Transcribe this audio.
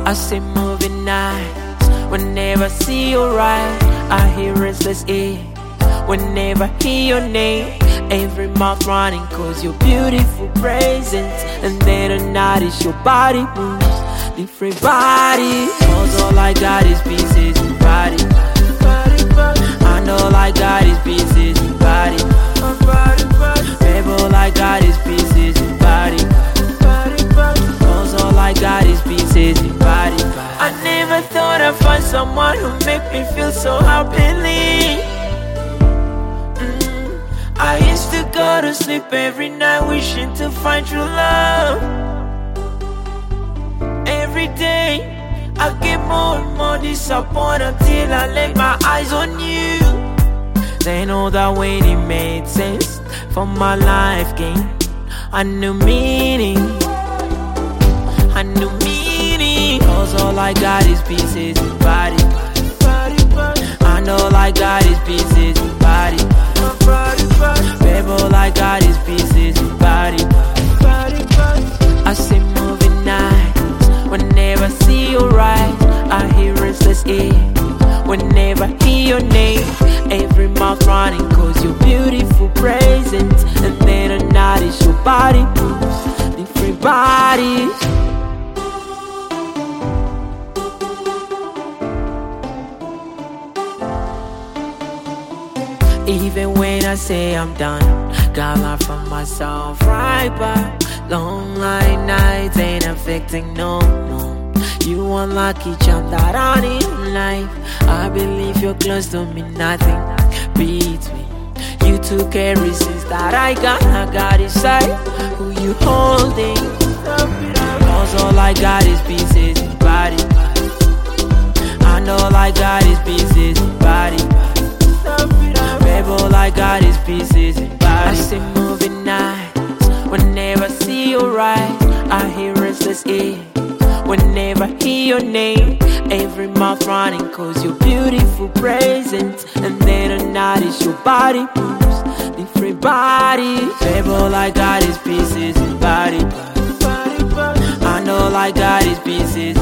I say moving nights. Whenever I see you right, I hear restless air. Whenever I hear your name, every mouth running cause your beautiful presence. And then the night is your body moves, different bodies. Cause all I got is pieces and body. I know all I got is pieces and body. Baby, all I got is pieces and body. Cause all I got is pieces and body. I never thought I'd find someone who make me feel so happily. I used to go to sleep every night wishing to find true love. Every day I get more and more disappointed until I lay my eyes on you. Then all that waiting made sense, for my life gained a new meaning. A new meaning. Cause all I got is pieces and body. I know all I got is pieces and body. Baby, all I got is pieces and body. I say moving nights. Whenever I see you right, I hear restless air. Whenever I hear your name, every mouth running cause your beautiful presence. And then the night is your body moves, different bodies. Even when I say I'm done, got life from myself right back. Long light nights ain't affecting no more. You unlucky jump that on in life. I believe you're close to me, nothing beats me. You took every sense that I got inside. Who you holding? Cause all I got is pieces and body. I know all I got is pieces and body. Baby, all I got is pieces and body. I say moving nights. Whenever I see you right, I hear restless air. Whenever I hear your name, every mouth running cause your beautiful presence. And then the night is your body moves, different bodies. Baby, all I got is pieces and body. I know all I got is pieces